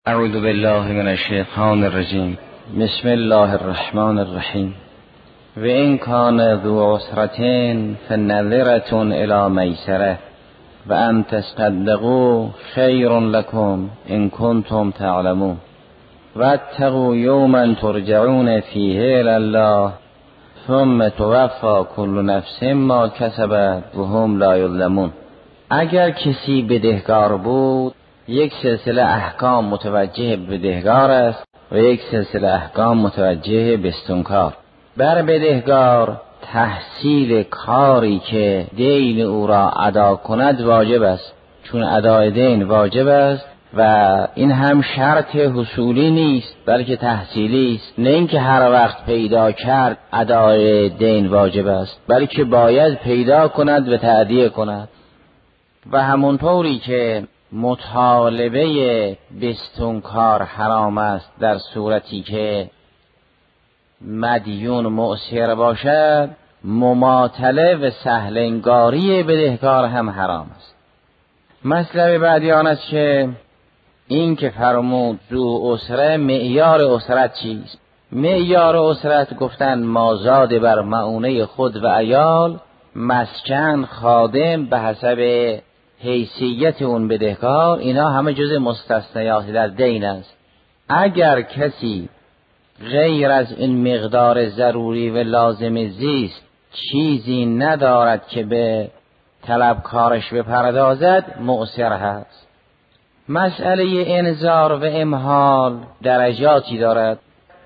اعوذ بالله من الشیطان الرجیم. بسم الله الرحمن الرحیم. و این کان ذو عسرة فنظرة الی میسرة و ان تصدقوا خیر لکم ان کنتم تعلمون واتقوا یوما ترجعون فیه الی الله ثم توفی کل نفس ما کسبت و هم لا یظلمون. اگر کسی بدهکار بود، یک سلسله احکام متوجه بدهکار است و یک سلسله احکام متوجه بستونکار. بر بدهکار تحصیل کاری که دین او را ادا کند واجب است، چون ادای دین واجب است و این هم شرط حصولی نیست بلکه تحصیلی است. نه اینکه هر وقت پیدا کرد ادای دین واجب است، بلکه باید پیدا کند و تأدیه کند. و همونطوری که مطالبه بستونکار حرام است در صورتی که مدیون معسر باشد، مماطله و سهلنگاری بدهکار هم حرام است. مطلب بعدی آن است که این که فرمود ذو اسره، معیار اسرت چیست؟ معیار اسرت گفتن مازاد بر معونه خود و عیال، مسکن، خادم به حسب حیثیت اون بدهکار، اینا همه جز مستثنیات در دین است. اگر کسی غیر از این مقدار ضروری و لازم زیست چیزی ندارد که به طلبکارش بپردازد، معسر هست. مسئله انذار و امهال درجاتی دارد،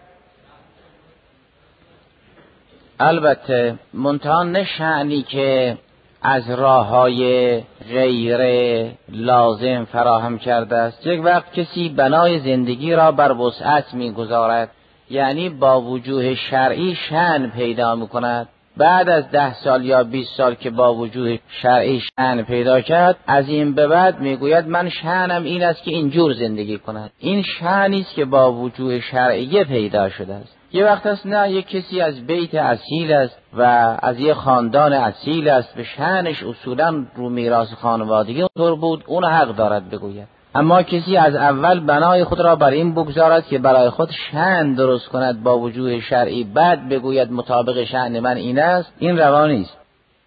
البته منتها نه شأنی که از راه‌های غیر لازم فراهم کرده است. یک وقت کسی بنای زندگی را بر وسعت می‌گذارد، یعنی با وجوه شرعی شأن پیدا می‌کند. بعد از 10 سال یا 20 سال که با وجوه شرعی شأن پیدا کرد، از این به بعد میگوید من شأنم این است که اینجور زندگی کند. این شأنی است که با وجوه شرعی پیدا شده است. یه وقت است نه، یک کسی از بیت اصیل است و از یک خاندان اصیل است، به شأنش اصولا رو میراث خانوادگی طور بود، اون حق دارد بگوید. اما کسی از اول بنای خود را بر این بگذارد که برای خود شأن درست کند با وجوه شرعی، بعد بگوید مطابق شأن من این است، این روا نیست.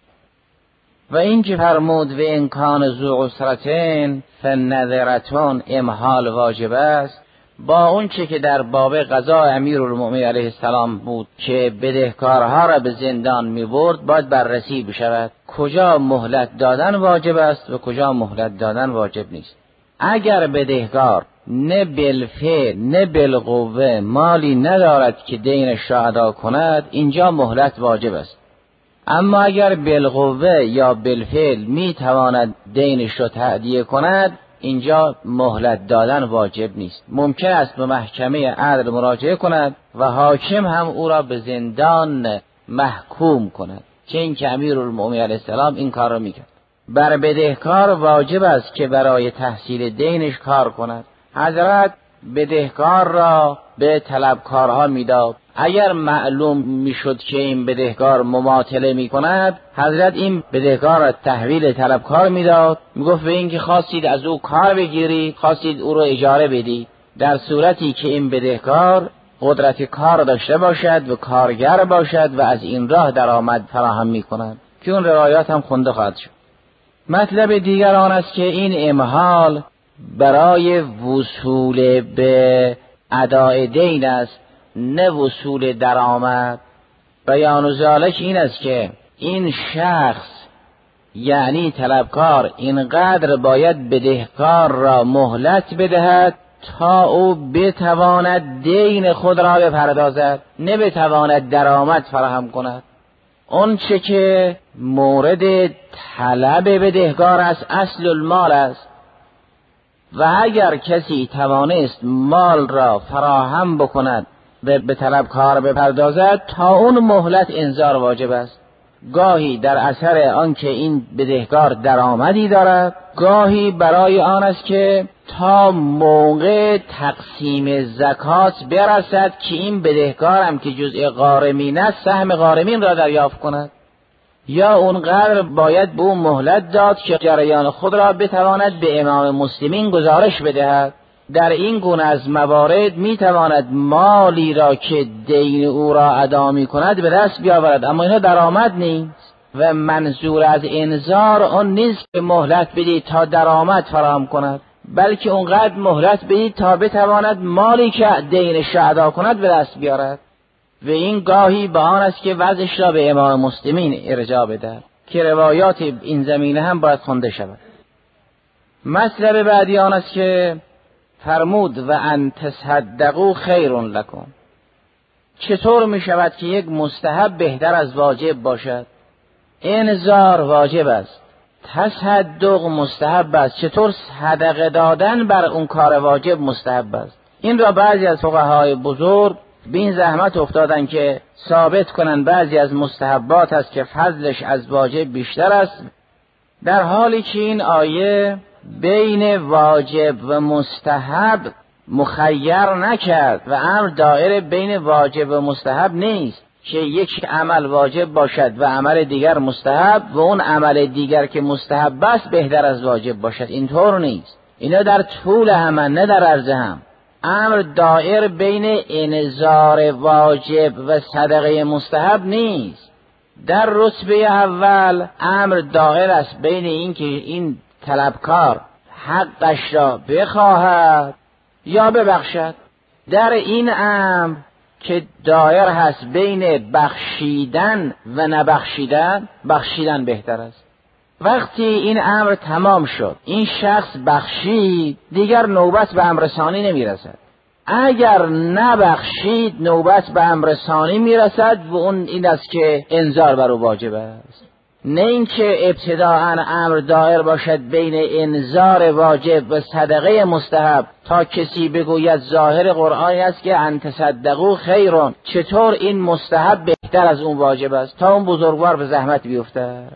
و این که فرمود و این کان ذو عسرة فنظرة، امهال واجب است، با اون چه که در باب قضا امیرالمؤمنین علیه السلام بود که بدهکارها را به زندان می برد، باید بررسی بشود کجا مهلت دادن واجب است و کجا مهلت دادن واجب نیست. اگر بدهکار نه بالفعل نه بالقوه مالی ندارد که دینش را ادا کند، اینجا مهلت واجب است. اما اگر بالقوه یا بالفعل می تواند دینش را تأدیه کند، اینجا مهلت دادن واجب نیست. ممکن است به محکمه عدل مراجعه کند و حاکم هم او را به زندان محکوم کند، چه این که امیرالمؤمنین علیه السلام این کار را میکرد. بر بدهکار واجب است که برای تحصیل دینش کار کند. حضرت بدهکار را به طلبکارها میداد. اگر معلوم میشد که این بدهکار مماطله میکند، حضرت این بدهکار را تحویل طلبکار میداد، میگفت به این که خواستید از او کار بگیرید، خواستید او را اجاره بدید، در صورتی که این بدهکار قدرت کار داشته باشد و کارگر باشد و از این راه درآمد فراهم میکند، که اون روایات هم خونده خواهد شد. مطلب دیگر آن است که این امهال برای وصول به ادای دین است، نه وصول درآمد. بیان ذالک این است که این شخص یعنی طلبکار اینقدر باید بدهکار را مهلت بدهد تا او بتواند دین خود را بپردازد، نه بتواند درآمد فراهم کند. اون چه که مورد طلب بدهکار است اصل المال است، و اگر کسی توانست مال را فراهم بکند و به طلبکار بپردازد، تا اون مهلت انذار واجب است. گاهی در اثر آنکه این بدهکار درآمدی دارد، گاهی برای آن است که تا موقع تقسیم زکات برسد که این بدهکار هم که جزء غارمین است سهم غارمین را دریافت کند، یا اونقدر باید به اون مهلت داد که جریان خود را بتواند به امام مسلمین گزارش بدهد. در این گونه از موارد میتواند مالی را که دین او را ادا میکند به دست بیاورد، اما اینها درآمد نیست و منظور از انذار آن نیست که مهلت بدید تا درآمد فراهم کند، بلکه اونقدر مهلت بدید تا بتواند مالی که دینش را ادا کند به دست بیارد. و این گاهی به آن است که وضعش را به امام مسلمین ارجاع بدهد که روایات این زمینه هم باید خوانده شود. مطلب بعدی آن است که فرمود و ان تصدقوا خیر لکم. چطور می شود که یک مستحب بهتر از واجب باشد؟ انذار واجب است، تصدق مستحب است، چطور صدقه دادن بر اون کار واجب مستحب است؟ این را بعضی از فقهای بزرگ به این زحمت افتادن که ثابت کنن بعضی از مستحبات است که فضلش از واجب بیشتر است، در حالی که این آیه بین واجب و مستحب مخیر نکرد و امر دائره بین واجب و مستحب نیست که یک عمل واجب باشد و عمل دیگر مستحب و اون عمل دیگر که مستحب است بهتر از واجب باشد. اینطور نیست، اینا در طول هم نه در عرض هم. امر دائر بین انذار واجب و صدقه مستحب نیست. در رتبه اول امر دائر است بین این که این طلبکار حقش را بخواهد یا ببخشد. در این امر که دائر هست بین بخشیدن و نبخشیدن، بخشیدن بهتر است. وقتی این امر تمام شد، این شخص بخشید، دیگر نوبت به امر ثانی نمیرسد. اگر نبخشید نوبت به امر ثانی میرسد و اون این است که انذار بر او واجب است. نه اینکه ابتداءً امر دائر باشد بین انذار واجب و صدقه مستحب تا کسی بگوید ظاهر قرآن است که ان تصدقوا خیرون، چطور این مستحب بهتر از اون واجب است، تا اون بزرگوار به زحمت بیفتد.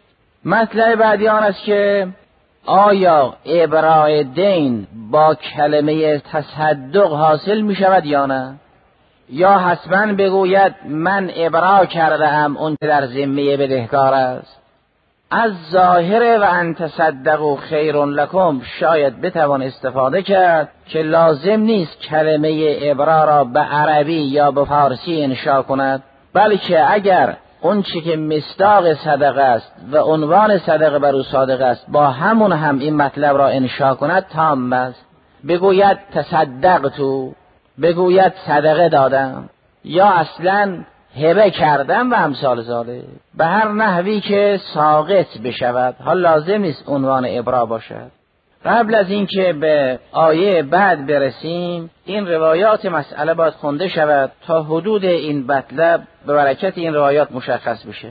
مطلب بعدی آن است که آیا ابراء دین با کلمه تصدق حاصل می شود یا نه؟ یا حتما بگوید من ابراء کرده ام اون که در ذمه بدهکار است؟ از ظاهر و ان تصدقوا خیر لکم شاید بتوان استفاده کرد که لازم نیست کلمه ابراء را به عربی یا به فارسی انشا کند، بلکه اگر اون چی که مصداق صدقه است و عنوان صدقه بر او صادق است با همون هم این مطلب را انشا کند تام است. بگوید تصدقتو، بگوید صدقه دادم، یا اصلا هبه کردم و امثال ذالک، به هر نحوی که ساقط بشود. حال لازم نیست عنوان ابراء باشد. قبل از اینکه به آیه بعد برسیم، این روایات مسئله باید خونده شود تا حدود این مطلب به برکت این روایات مشخص بشه.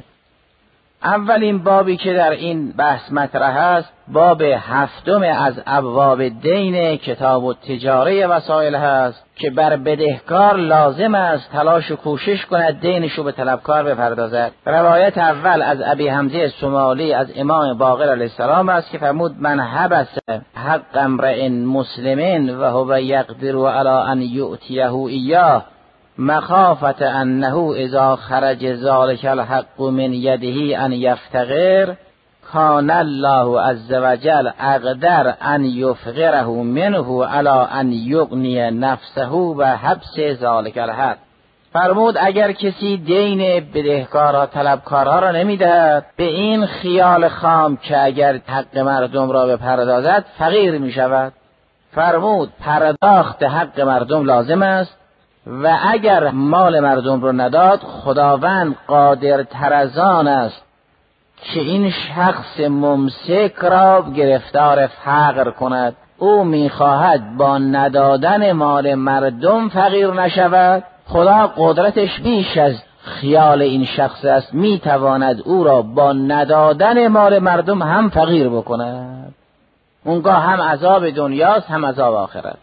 اولین بابی که در این بحث مطرح است باب 7 از ابواب دین کتاب التجاره وسایل هست که بر بدهکار لازم است تلاش و کوشش کند دینشو به طلبکار بپردازد. روایت اول از ابی حمزه سمالی از امام باقر علیه السلام است که فرمود من حبس حق امرئ مسلم و هو یقدر علی ان یؤتیه ایاه مخافت انه اذا خرج ذلک الحق من یده ان یفتقر کان الله عز وجل اقدر ان یفقره منه علی ان یغنی نفسه و حبس ذلک الحق. فرمود اگر کسی دین بدهکارا طلبکارا را نمیدهد به این خیال خام که اگر حق مردم را بپردازد فقیر می شود. فرمود پرداخت حق مردم لازم است و اگر مال مردم رو نداد خداوند قادر تر از آن است که این شخص ممسک را گرفتار فقر کند. او میخواهد با ندادن مال مردم فقیر نشود، خدا قدرتش بیش از خیال این شخص است، میتواند او را با ندادن مال مردم هم فقیر بکند. اونگاه هم عذاب دنیاست هم عذاب آخرت.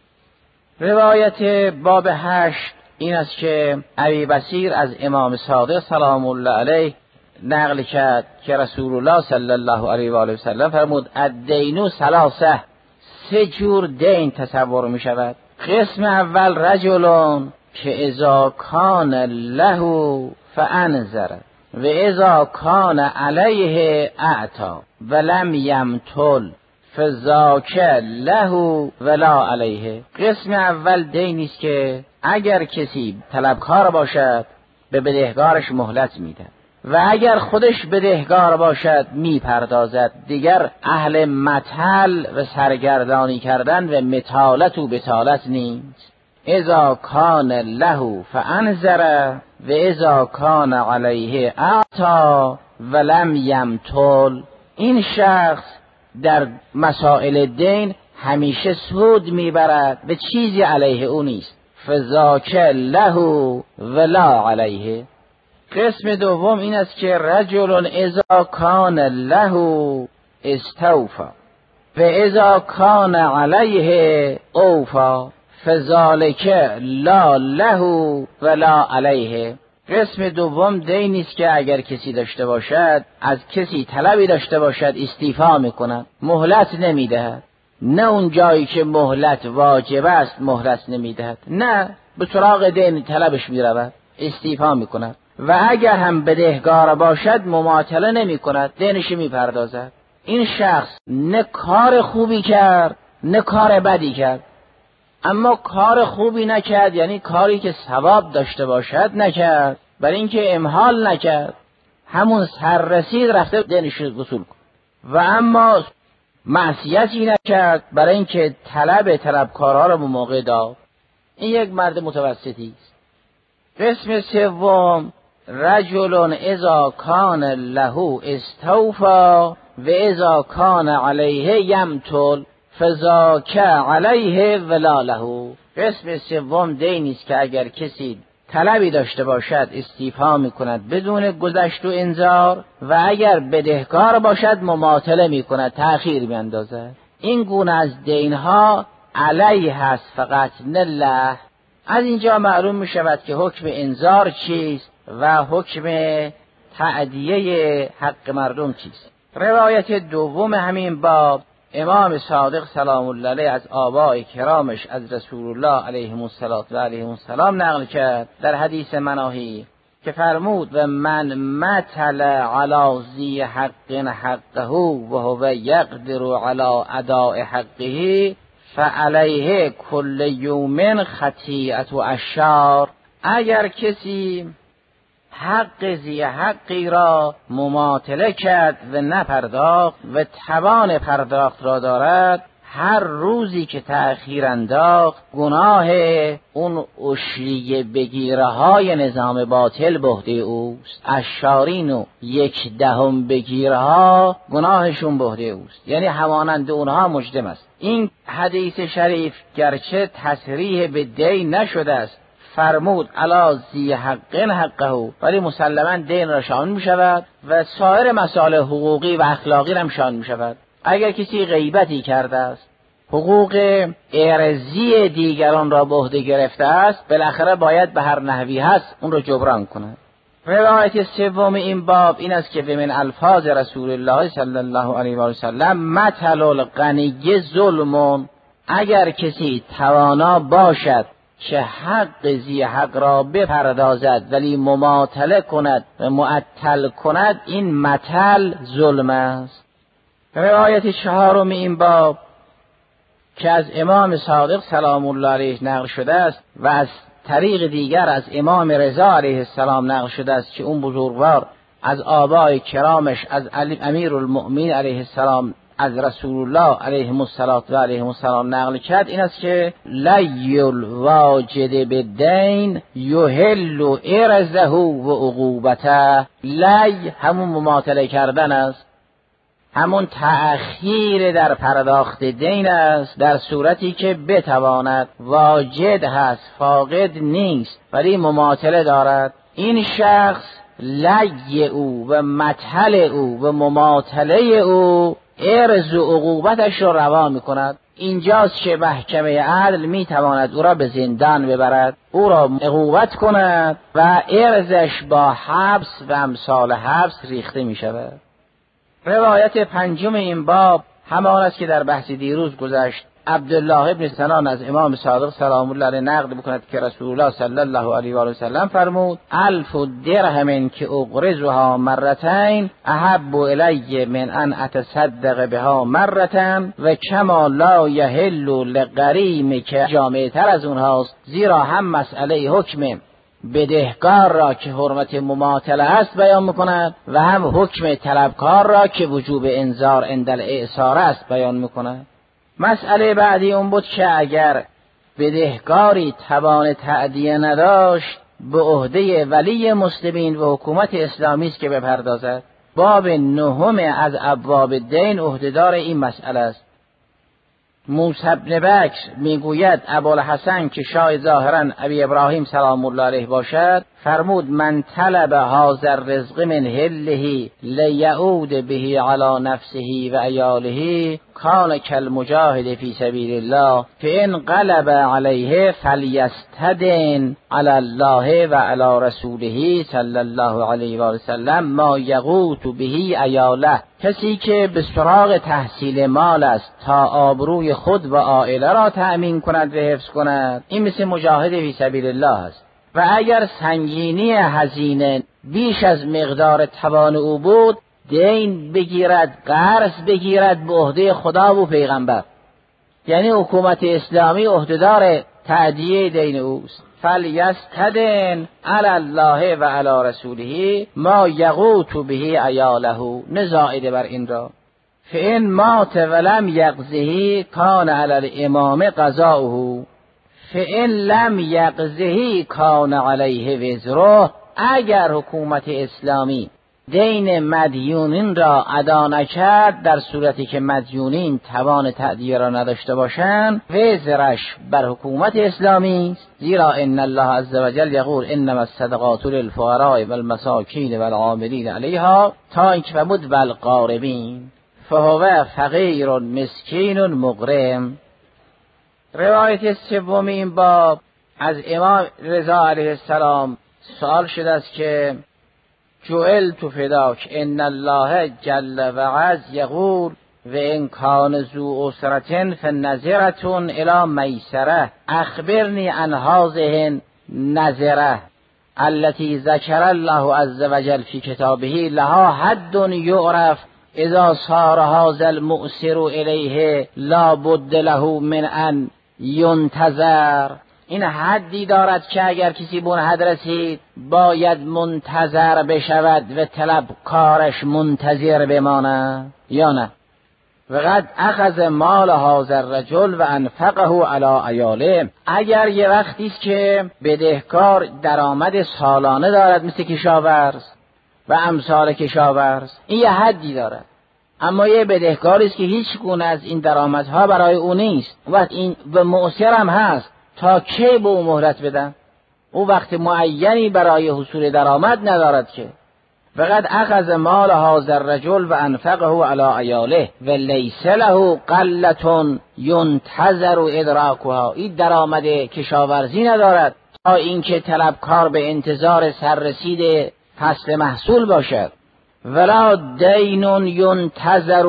روایت باب 8 این است که ابی بصیر از امام صادق سلام الله علیه نقل کرد که رسول الله صلی الله علیه و آله و سلم فرمود الدین ثلاثه، 3 جور دین تصور می شود. قسم اول رجلون که اذا کان له فانذر و اذا کان علیه اعطا ولم یمتل فذاک له ولا علیه. قسم اول دینی است که اگر کسی طلبکار باشد به بدهکارش مهلت میده و اگر خودش بدهکار باشد میپردازد. دیگر اهل مطل و سرگردانی کردن و مطالت و بطالت نیست. اذا کان له فانذر و اذا کان علیه اعطا ولم یمطل. این شخص در مسائل دین همیشه سود میبرد و چیزی علیه او نیست. فذاک له ولا علیه. قسم دوم این است که رجل اذا کان له استوفى و اذا کان علیه اوفى فذلک لا له ولا علیه. قسم دوم دینی است که اگر کسی داشته باشد، از کسی طلبی داشته باشد، استیفا میکند، مهلت نمیدهد. نه اون جایی که مهلت واجب است مهلت نمیدهد، نه به سراغ دین طلبش میرود، استیفا میکند. و اگر هم بدهکار باشد مماطله نمیکند، دینش میپردازد. این شخص نه کار خوبی کرد نه کار بدی کرد. اما کار خوبی نکرد، یعنی کاری که ثواب داشته باشد نکرد، برای اینکه امهال نکرد، همون سر رسید رفته دینش وصول کن. و اما معصیتی نکرد برای اینکه طلبکارها رو به موقع داد. این یک مرد متوسطی است. قسم سوم رجل اذا کان له استوفى و اذا کان علیه یمطل فذاک علیه ولا له. قسم سوم دینی است که اگر کسی طلبی داشته باشد استیفا میکند بدون گذشت و انذار، و اگر بدهکار باشد مماطله میکند، تأخیر میاندازد. این گونه از دینها علیه هست فقط، نه له. از اینجا معلوم میشود که حکم انذار چیست و حکم تعدیه حق مردم چیست. روایت دوم همین باب امام صادق سلام الله علیه از آباء کرامش از رسول الله علیهم السلام نقل کرد در حدیث مناهی که فرمود و من مطل علی ذی حق حقه و هو یقدر علی اداء حقه فعلیه کل یوم خطیئة اشار. اگر کسی حق ذی حقی را مماطله کرد و نپرداخت و توان پرداخت را دارد، هر روزی که تأخیر انداخت گناه اون اشریه بگیره های نظام باطل به عهده اوست. اشارین و 1/10 بگیره ها گناهشون به عهده اوست، یعنی همانند اونها مجرم است. این حدیث شریف گرچه تصریح به دین نشده است، فرمود علی ذی حق حقه، ولی مسلما دین را شامل می شود و سایر مسائل حقوقی و اخلاقی را هم شامل می شود. اگر کسی غیبتی کرده است، حقوق ارضی دیگران را به عهده گرفته است، بالاخره باید به هر نحوی هست اون را جبران کند. روایت سوم این باب این است که من الفاظ رسول الله صلی الله علیه و سلم مثل الغنی ظلم. اگر کسی توانا باشد که حق ذی حق را بپردازد ولی مماطله کند و معطل کند، این مثل ظلم است. روایت چهارم این باب که از امام صادق سلام الله علیه نقل شده است و از طریق دیگر از امام رضا علیه السلام نقل شده است که اون بزرگوار از آبای کرامش از امیر المؤمنین علیه السلام از رسول الله علیه السلام نقل کرد، این است که لی الواجد بالدین یحل ارزه و عقوبته. لی همون مماطله کردن است، همون تأخیر در پرداخت دین است، در صورتی که بتواند. واجد هست، فاقد نیست، ولی مماطله دارد. این شخص لی او و مطل او و مماطله او ارز و عقوبتش را روا می کند. اینجاست که محکمه عدل می تواند او را به زندان ببرد، او را عقوبت کند و ارزش با حبس و امثال حبس ریخته می شود. روایت پنجم این باب همان است که در بحث دیروز گذشت عبدالله ابن سنان از امام صادق سلام الله علیه نقل بکند که رسول الله صلی الله علیه و سلم فرمود 1000 درهم که اقرضها مرتين احب الی من ان اتصدق بها مرتين و کما لا یحل لغریم که جامع تر از اونهاست، زیرا هم مسئله حکم بدهکار را که حرمت مماطله است بیان میکند و هم حکم طلبکار را که وجوب انذار عند الاعسار است بیان میکند. مسئله بعدی اون بود که اگر بدهکاری توان تأدیه نداشت به عهده ولی مسلمین و حکومت اسلامی است که بپردازد. باب 9 از ابواب دین عهدهدار این مسئله است. موسی بن بکر میگوید ابوالحسن که شاه ظاهرا ابی ابراهیم سلام الله علیه باشد فرمود من طلب هذا الرزق من هله لیعود به علی نفسه و عیاله کان کالمجاهد فی سبیل الله فان قلب علیه فلیستدن علی الله و علی رسوله صلی الله علیه و سلم ما یغوت به عیاله. کسی که به سراغ تحصیل مال است تا آبروی خود و عائله را تأمین کند و حفظ کند، این مثل مجاهد فی سبیل الله است. و اگر سنگینی هزینه بیش از مقدار توان او بود، دین بگیرد، قرض بگیرد به عهده خدا و پیغمبر. یعنی حکومت اسلامی عهدهدار تأدیه دین اوست. فلیستدن علی الله و علی رسوله ما یغوت به عیاله، نزاعده بر این را. فان مات ولم یقضه کان علی الامام قضاؤه فان لم یقضه کان علیه وزره. اگر حکومت اسلامی دین مدیونین را ادا نکرد، در صورتی که مدیونین توان تأدیه را نداشته باشند، وزرش بر حکومت اسلامی است. زیرا ان الله عز وجل یقول انما الصدقات للفقراء والمساکین والعاملین علیها تا اینکه فرمود والغارمین فهو فقیر مسکین مغرم. روایت سوم این باب از امام رضا علیه السلام سوال شده است که جعلت فداک ان الله جل و عز یقول و ان کان ذو عسرة فنظرة الی میسره اخبرنی عن هذه النظره التي ذکر الله عز وجل فی کتابه لها حد یعرف اذا صار هذا المؤسر الیه لا بد له من ان ینتظر. این حدی دارد که اگر کسی به اون حد رسید باید منتظر بشود و طلبکارش منتظر بماند یا نه. وقد اخذ مال هذا الرجل و انفقه علی عیاله. اگر یه وقتی است که بدهکار درآمد سالانه دارد مثل کشاورز و امثال کشاورز، این یه حدی دارد. اما یه بدهکاری است که هیچ گونه از این درآمدها برای او نیست و این و معسر هم هست، تا کی به او مهلت بدن؟ او وقت معینی برای حصول درآمد ندارد که. فقد اخذ مال هذا الرجل و انفقه علی عیاله و لیس له قلة ینتظر ادراکها. این درآمد کشاورزی ندارد تا اینکه طلبکار به انتظار سررسید فصل محصول باشد. ولا دین ینتظر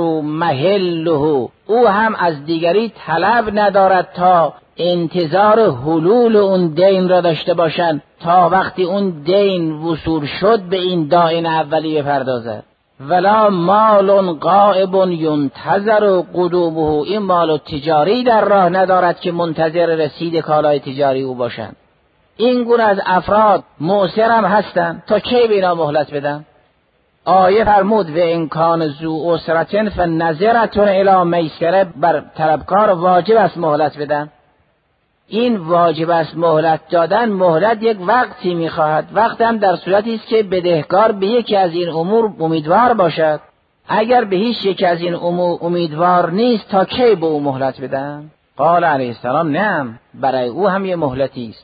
محله. او هم از دیگری طلب ندارد تا انتظار حلول اون دین را داشته باشند تا وقتی اون دین وصول شد به این دائن اولی بپردازد. ولا مال غائب ینتظر قدومه. این مال تجاری در راه ندارد که منتظر رسید کالای تجاری او باشند. این گونه از افراد معسر هم هستند، تا کی به اینا مهلت بدن؟ آیه فرمود و ان کان ذو عسرة فنظرة الی میسره. بر طلبکار واجب است مهلت بدن. این واجب است مهلت دادن. مهلت یک وقتی میخواهد، وقت هم در صورتی است که بدهکار به یکی از این امور امیدوار باشد. اگر به هیچ یک از این امور امیدوار نیست، تا کی به او مهلت بدن؟ قال علیه السلام نعم، برای او هم یه مهلتی است.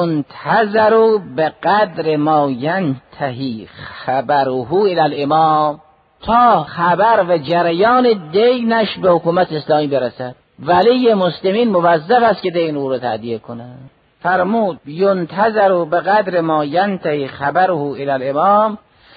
ینتظر به قدر ما ینتهی خبره الی الامام. تا خبر و جریان دینش به حکومت اسلامی برسد. ولی مسلمین موظف است که دین او را تأدیه کند. فرمود ینتظر به قدر ما ینتهی خبره الی الامام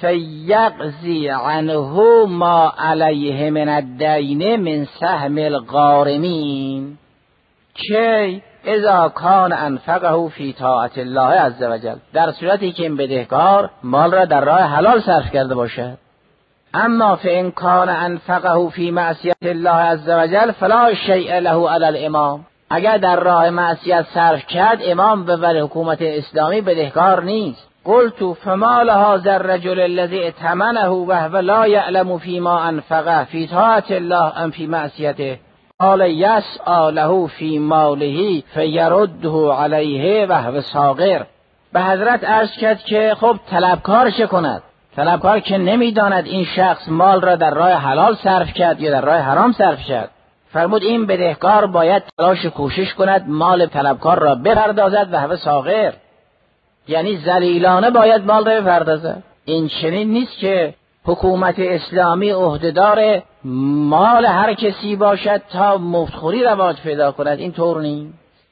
فیقضی عنه ما علیه من الدین من سهم الغارمین. که اذا کان انفقه فی طاعت الله عز وجل، در صورتی که این بدهکار مال را در راه حلال صرف کرده باشد. اما فان کان انفقه فی معصیت الله عز وجل فلا شیء له علی الامام، اگر در راه معصیت صرف کرد امام به ولی حکومت اسلامی بدهکار نیست. قلت فما لهذا الرجل الذي ائتمنه وهو لا يعلم فيما انفقه في طاعة الله ام في معصيته، قال يسعى له في ماله فيرده عليه وهو صاغر. به حضرت عرض کرد که خب طلبکار چه کند؟ طلبکار که نمیداند این شخص مال را در راه حلال صرف کرد یا در راه حرام صرف کرد. فرمود این بدهکار باید تلاش کوشش کند مال طلبکار را بپردازد و هو صاغر، یعنی ذلیلانه باید مال را بپردازد. این چنین نیست که حکومت اسلامی عهدهدار مال هر کسی باشد تا مفتخوری رواج پیدا کند، این طور نیست.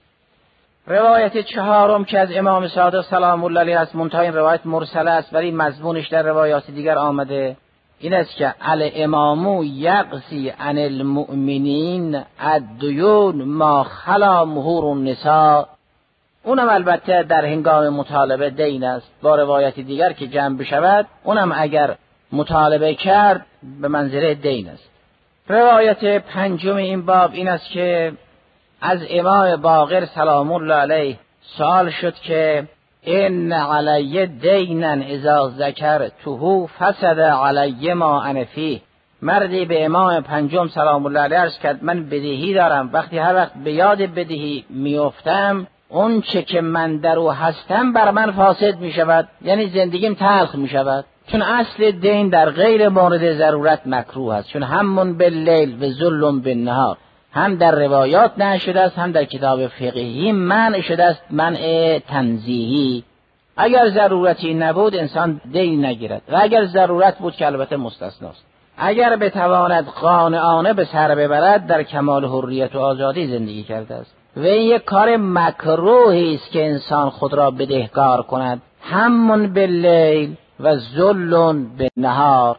روایت چهارم که از امام صادق سلام الله علیه است، منتها این روایت مرسله است ولی مضمونش در روایات دیگر آمده، این است که الامام یقضی عن المؤمنین الدیون ما خلا مهور النساء، اونم البته در هنگام مطالبه دین است. با روایت دیگر که جمع بشود اونم اگر مطالبه کرد به منزله دین است. روایت پنجم این باب این است که از امام باقر سلام الله علیه سوال شد که ان علی دینا اذا ذکرته فسد علی ما انا فیه. مردی به امام پنجم سلام الله علیه عرض کرد من بدهی دارم، وقتی هر وقت به یاد بدهی میافتم اون چه که من در او هستم بر من فاسد می شود، یعنی زندگیم تلخ می شود. چون اصل دین در غیر مورد ضرورت مکروه است، چون همون باللیل و ظلم بالنهار، هم در روایات نه شده است هم در کتاب فقهی منع شده است، منع تنزیهی. اگر ضرورتی نبود انسان دین نگیرد و اگر ضرورت بود که البته مستثناست، اگر بتواند قانعانه به سر ببرد در کمال حریت و آزادی زندگی کرده است. و این یک کار مکروهی است که انسان خود را بدهکار کند، همون باللیل و ظلم بالنهار.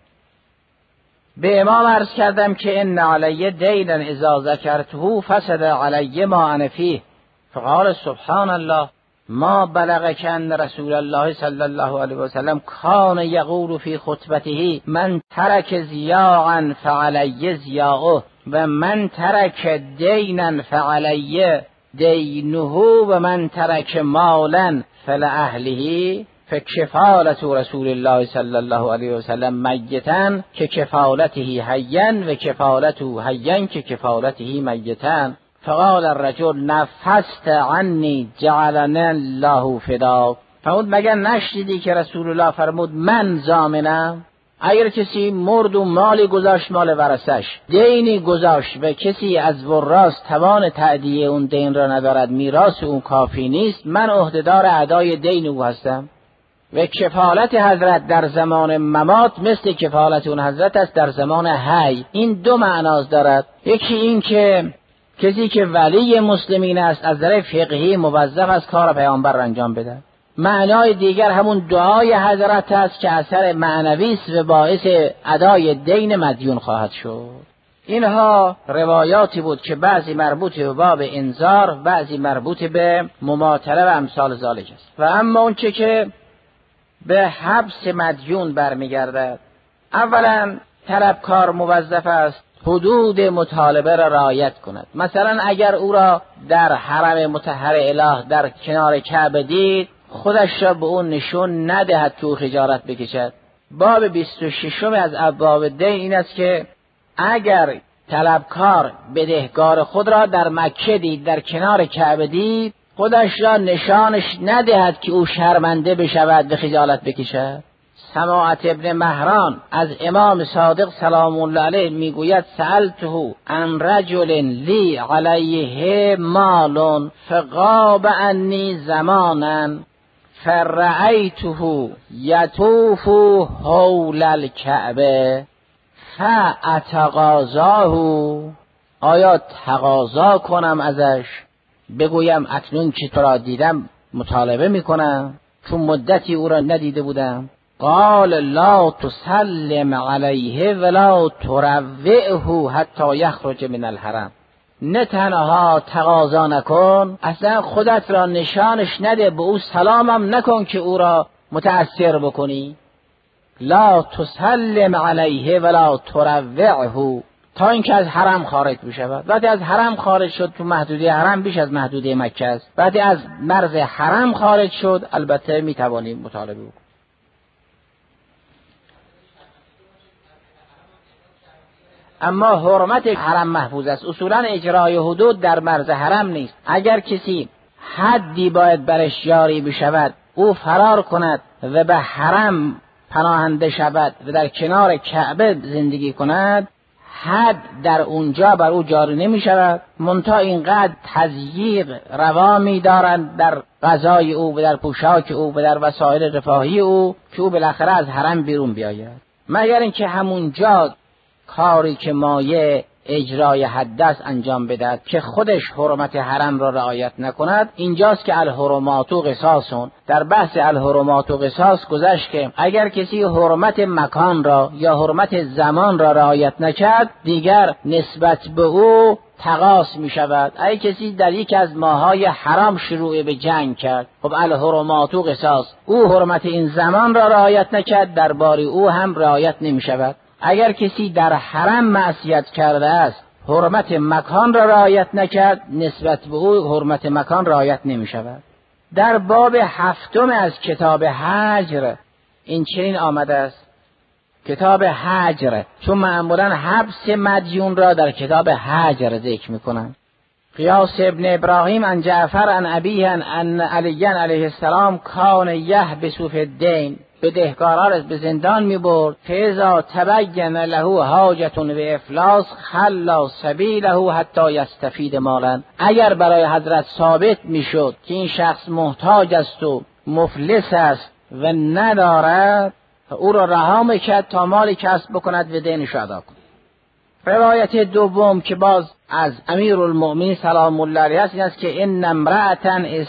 به امام عرض کردم که ان علی دینا اذا ذکرته فسد علی ما انا فیه، فقال سبحان الله ما بلغک ان رسول الله صلی الله علیه و سلم کان یقول فی خطبته من ترک ضیاعا فعلی ضیاعه و من ترک دینا فعلی دینه و من ترک مالا فلاهله فکفالت رسول الله صلی الله علیه و سلم میتا که کفالته حیا و کفالته حیا که کفالته میتا. فقال الرجل نفست عنی جعلنی الله فدا. فرمود مگر نشنیدی که رسول الله فرمود من ضامنم؟ اگر کسی مرد و مالی گذاشت مال ورثش، دینی گذاشت و کسی از وراث توان تأدیه اون دین را ندارد، میراث اون کافی نیست، من عهدهدار ادای دین او هستم. و کفالت حضرت در زمان ممات مثل کفالت اون حضرت است در زمان حی. این دو معناست دارد. یکی این که کسی که ولی مسلمین است از نظر فقهی موظف است کار پیامبر را انجام بده. معنای دیگر همون دعای حضرت است که اثر معنوی است و باعث ادای دین مدیون خواهد شد. اینها روایاتی بود که بعضی مربوط به باب انذار، بعضی مربوط به مماطله و امثال ذالک است. و اما اون چه که به حبس مدیون برمیگردد، اولا طلبکار موظف است حدود مطالبه را رعایت کند. مثلا اگر او را در حرم مطهر اله در کنار کعبه دید، خودش را به اون نشون ندهد که او خجالت بکشد. باب 26 از ابواب دین این است که اگر طلبکار بدهکار خود را در مکه دید، در کنار کعبه دید، خودش را نشانش ندهد که او شرمنده بشود و خجالت بکشد. سماعت ابن مهران از امام صادق سلام الله علیه میگوید سألته عن رجل لی علیه مال فغاب عنی زمانا فرأیته یطوف حول الکعبه فاتقاضاه. آیا تقاضا کنم ازش بگویم اکنون که تو را دیدم مطالبه میکنم چون مدتی او را ندیده بودم؟ قال لا تسلم علیه ولا تروعه حتی یخرج من الحرم. نه تنها تقاضا نکن، اصلا خودت را نشانش نده، به او سلامم نکن که او را متأثر بکنی. لا تسلم علیه ولا تروعه، تا اینکه از حرم خارج بشود. وقتی از حرم خارج شد، تو محدوده حرم بیش از محدوده مکه است، وقتی از مرز حرم خارج شد البته میتوانیم مطالبه بکنیم. اما حرمت حرم محفوظ است. اصولا اجرای حدود در مرز حرم نیست. اگر کسی حدی باید برش جاری بشود، او فرار کند و به حرم پناهنده شود و در کنار کعبه زندگی کند، حد در اونجا بر او جاری نمی شود، منتها اینقدر تضییق روا می دارند در غذای او و در پوشاک او و در وسایل رفاهی او که او بالاخره از حرم بیرون بیاید، مگر اینکه همونجا کاری که مایه اجرای حد است انجام بدهد که خودش حرمت حرم را رعایت نکند. اینجاست که الحرمات قصاصون. در بحث الحرمات قصاص گذشت که اگر کسی حرمت مکان را یا حرمت زمان را رعایت نکرد، دیگر نسبت به او تقاص می شود. اگر کسی در یک از ماهای حرام شروع به جنگ کرد، خب الحرمات قصاص، او حرمت این زمان را رعایت نکرد، درباره او هم رعایت نمی شود. اگر کسی در حرم معصیت کرده است، حرمت مکان را رعایت نکرد، نسبت به او حرمت مکان رعایت نمی شود. در باب 7 از کتاب هجر این چنین آمده است. کتاب هجر، چون معمولا حبس مدیون را در کتاب هجر ذکر میکنند. قیاس ابن ابراهیم عن جعفر عن ابیه عن علی علیه السلام کان یحبس فی الدین، بدهکاران را به زندان می برد. فاذا تبین له حاجت و افلاس خلا سبیله حتی یستفید مالا. اگر برای حضرت ثابت می شد که این شخص محتاج است و مفلس است و ندارد، او را رها میکرد تا مالی کسب بکند و دینش را ادا کند. روایت دوم که باز از امیرالمؤمنین سلام الله علیه است، این است که ان امرأة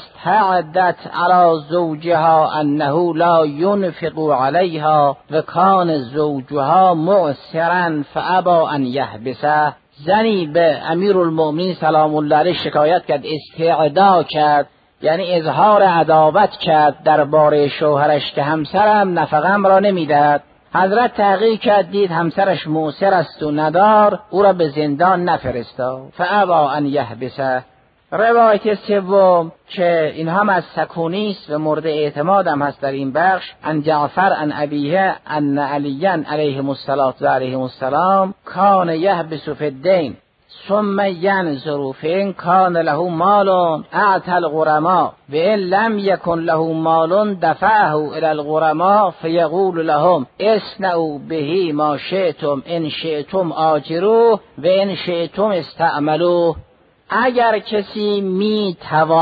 استعدت علی زوجها انه لا ينفق علیها و کان زوجها معسرا فابى ان یحبسه. زنی به امیرالمؤمنین سلام الله علیه شکایت کرد، استعدا کرد، یعنی اظهار عداوت کرد درباره شوهرش که همسرم نفقه‌ام را نمیدهد. حضرت تحقیق کرد، دید همسرش معسر است و ندار، او را به زندان نفرستاد. فابى ان یحبسه. روایت سوم که این هم از سکونی است و مورد اعتماد هم هست در این بخش، عن جعفر عن ابیه ان علی علیه السلام کان یحبس فی الدین ثم ینظر فإن کان له مال اعطى الغرماء وإن لم یکن له مال دفعه إلى الغرماء فیقول لهم اصنعوا به ما شئتم ان شئتم آجروه و ان شئتم استعملوه. اگر کسی می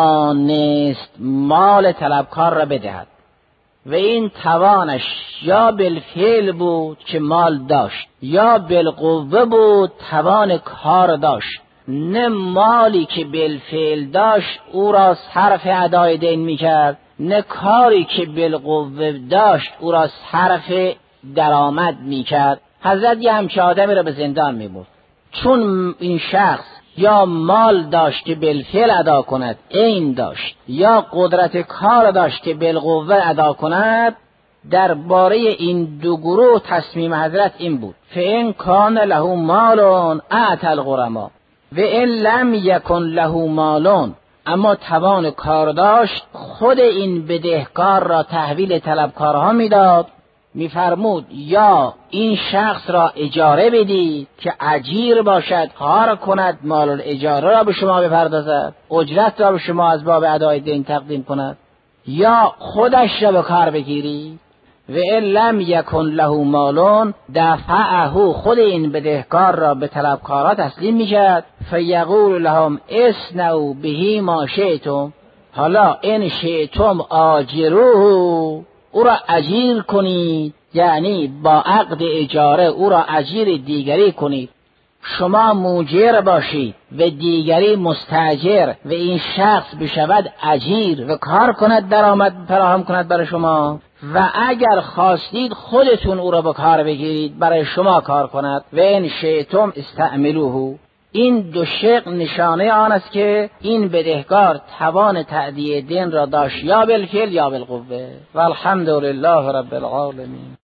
توانست مال طلبکار را بدهد و این توانش یا بالفعل بود که مال داشت یا بالقوه بود توان کار داشت، نه مالی که بالفعل داشت او را صرف ادای دین میکرد، نه کاری که بالقوه داشت او را صرف درآمد میکرد، حضرت یه همچه آدمی را به زندان میبرد. چون این شخص یا مال داشت که بالفعل ادا کند، عین داشت، یا قدرت کار داشت که بالقوه ادا کند، درباره این دو گروه تصمیم حضرت این بود: فإن کان له مال اعطى الغرماء و ان لم یکن له مال، اما توان کار داشت، خود این بدهکار را تحویل طلبکارها میداد، میفرمود یا این شخص را اجاره بدید که اجیر باشد، کار کند، مال الاجاره را به شما بپردازد، اجرت را به شما از باب ادای دین تقدیم کند، یا خودش را به کار بگیرید. و ان لم یکن له مال دفعه، خود این بدهکار را به طلبکارا تسلیم میکرد. فیقول لهم اصنعوا به ما شئتم، حالا ان شئتم آجروه، او را اجیر کنید، یعنی با عقد اجاره او را اجیر دیگری کنید، شما موجر باشید و دیگری مستاجر و این شخص بشود اجیر و کار کند، درآمد فراهم کند برای شما، و اگر خواستید خودتون او را به کار بگیرید برای شما کار کند. و ان شئتم استعملوه، این دو شق نشانه آن است که این بدهکار توان تأدیه دین را داشت، یا بالفعل یا بالقوه. والحمد لله رب العالمین.